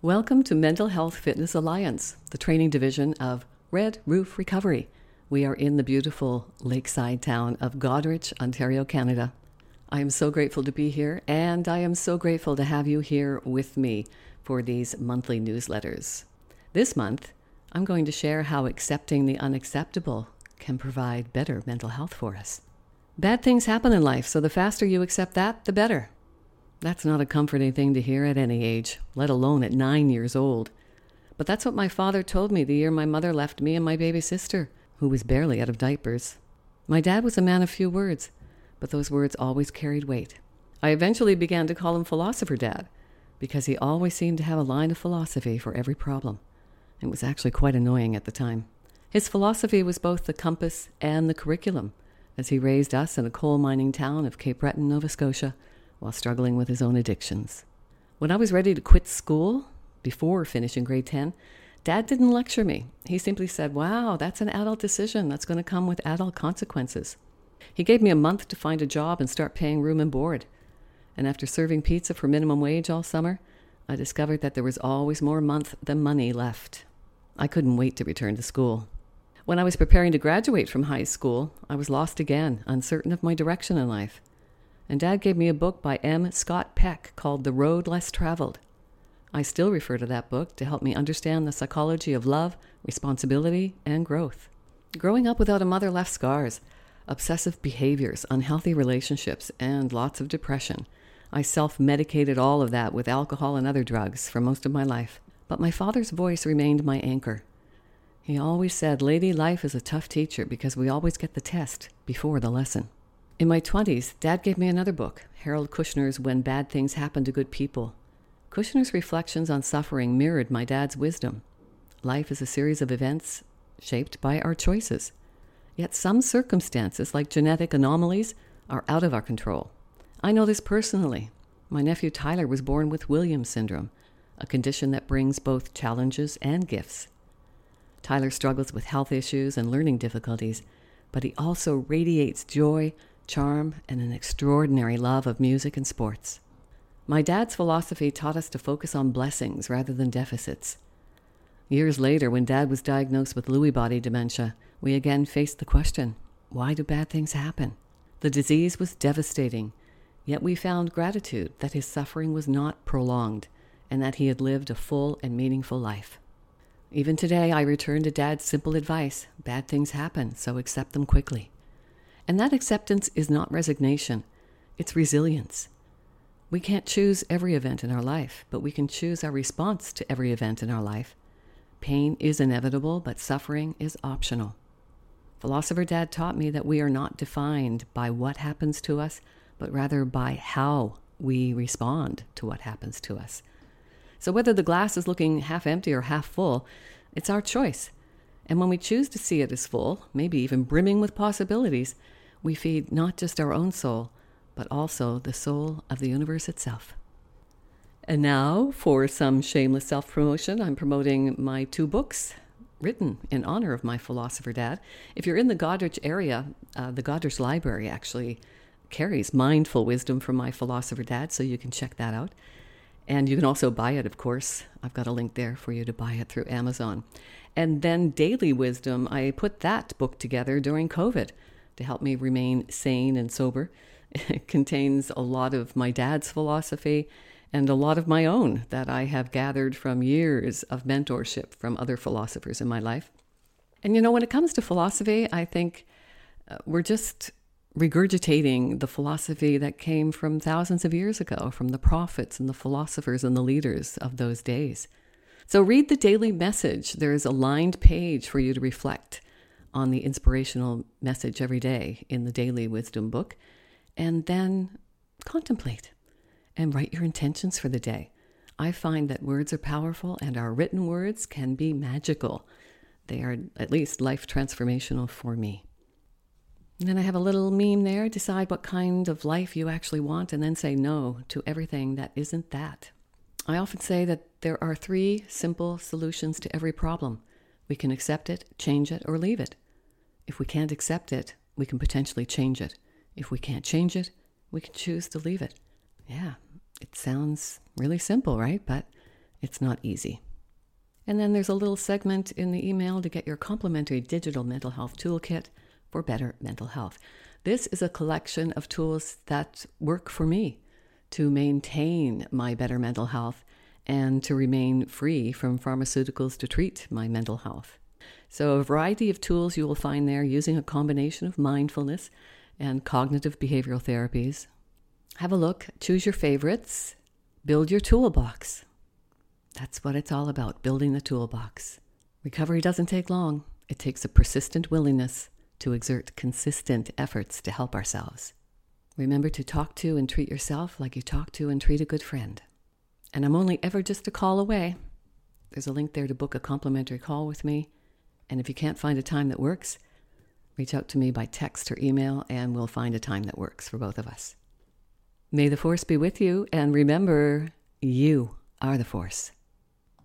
Welcome to Mental Health Fitness Alliance, the training division of Red Roof Recovery. We are in the beautiful lakeside town of Goderich, Ontario, Canada. I am so grateful to be here, and I am so grateful to have you here with me for these monthly newsletters. This month, I'm going to share how accepting the unacceptable can provide better mental health for us. Bad things happen in life, so the faster you accept that, the better. That's not a comforting thing to hear at any age, let alone at 9 years old. But that's what my father told me the year my mother left me and my baby sister, who was barely out of diapers. My dad was a man of few words, but those words always carried weight. I eventually began to call him Philosopher Dad, because he always seemed to have a line of philosophy for every problem. It was actually quite annoying at the time. His philosophy was both the compass and the curriculum, as he raised us in a coal mining town of Cape Breton, Nova Scotia, while struggling with his own addictions. When I was ready to quit school, before finishing grade 10, Dad didn't lecture me. He simply said, "Wow, that's an adult decision that's going to come with adult consequences." He gave me a month to find a job and start paying room and board. And after serving pizza for minimum wage all summer, I discovered that there was always more month than money left. I couldn't wait to return to school. When I was preparing to graduate from high school, I was lost again, uncertain of my direction in life. And Dad gave me a book by M. Scott Peck called The Road Less Traveled. I still refer to that book to help me understand the psychology of love, responsibility, and growth. Growing up without a mother left scars, obsessive behaviors, unhealthy relationships, and lots of depression. I self-medicated all of that with alcohol and other drugs for most of my life. But my father's voice remained my anchor. He always said, "Lady, life is a tough teacher because we always get the test before the lesson." In my 20s, Dad gave me another book, Harold Kushner's When Bad Things Happen to Good People. Kushner's reflections on suffering mirrored my dad's wisdom. Life is a series of events shaped by our choices. Yet some circumstances, like genetic anomalies, are out of our control. I know this personally. My nephew Tyler was born with Williams syndrome, a condition that brings both challenges and gifts. Tyler struggles with health issues and learning difficulties, but he also radiates joy, charm, and an extraordinary love of music and sports. My dad's philosophy taught us to focus on blessings rather than deficits. Years later, when Dad was diagnosed with Lewy body dementia, we again faced the question, why do bad things happen? The disease was devastating, yet we found gratitude that his suffering was not prolonged and that he had lived a full and meaningful life. Even today, I return to Dad's simple advice, bad things happen, so accept them quickly. And that acceptance is not resignation, it's resilience. We can't choose every event in our life, but we can choose our response to every event in our life. Pain is inevitable, but suffering is optional. Philosopher Dad taught me that we are not defined by what happens to us, but rather by how we respond to what happens to us. So whether the glass is looking half empty or half full, it's our choice. And when we choose to see it as full, maybe even brimming with possibilities, we feed not just our own soul, but also the soul of the universe itself. And now, for some shameless self-promotion, I'm promoting my 2 books written in honor of my Philosopher Dad. If you're in the Goderich area, the Goderich Library actually carries Mindful Wisdom from my Philosopher Dad, so you can check that out. And you can also buy it, of course. I've got a link there for you to buy it through Amazon. And then Daily Wisdom, I put that book together during COVID to help me remain sane and sober. It contains a lot of my dad's philosophy and a lot of my own that I have gathered from years of mentorship from other philosophers in my life. And when it comes to philosophy, I think we're just regurgitating the philosophy that came from thousands of years ago, from the prophets and the philosophers and the leaders of those days. So read the daily message. There's a lined page for you to reflect on the inspirational message every day in the Daily Wisdom book, and then contemplate and write your intentions for the day. I find that words are powerful and our written words can be magical. They are at least life transformational for me. And then I have a little meme there. Decide what kind of life you actually want and then say no to everything that isn't that. I often say that there are 3 simple solutions to every problem. We can accept it, change it, or leave it. If we can't accept it, we can potentially change it. If we can't change it, we can choose to leave it. Yeah, it sounds really simple, right? But It's not easy. And then there's a little segment in the email to get your complimentary digital mental health toolkit for better mental health. This is a collection of tools that work for me to maintain my better mental health and to remain free from pharmaceuticals to treat my mental health. So a variety of tools you will find there using a combination of mindfulness and cognitive behavioral therapies. Have a look, choose your favorites, build your toolbox. That's what it's all about, building the toolbox. Recovery doesn't take long. It takes a persistent willingness to exert consistent efforts to help ourselves. Remember to talk to and treat yourself like you talk to and treat a good friend. And I'm only ever just a call away. There's a link there to book a complimentary call with me. And if you can't find a time that works, reach out to me by text or email and we'll find a time that works for both of us. May the force be with you, and remember, you are the force.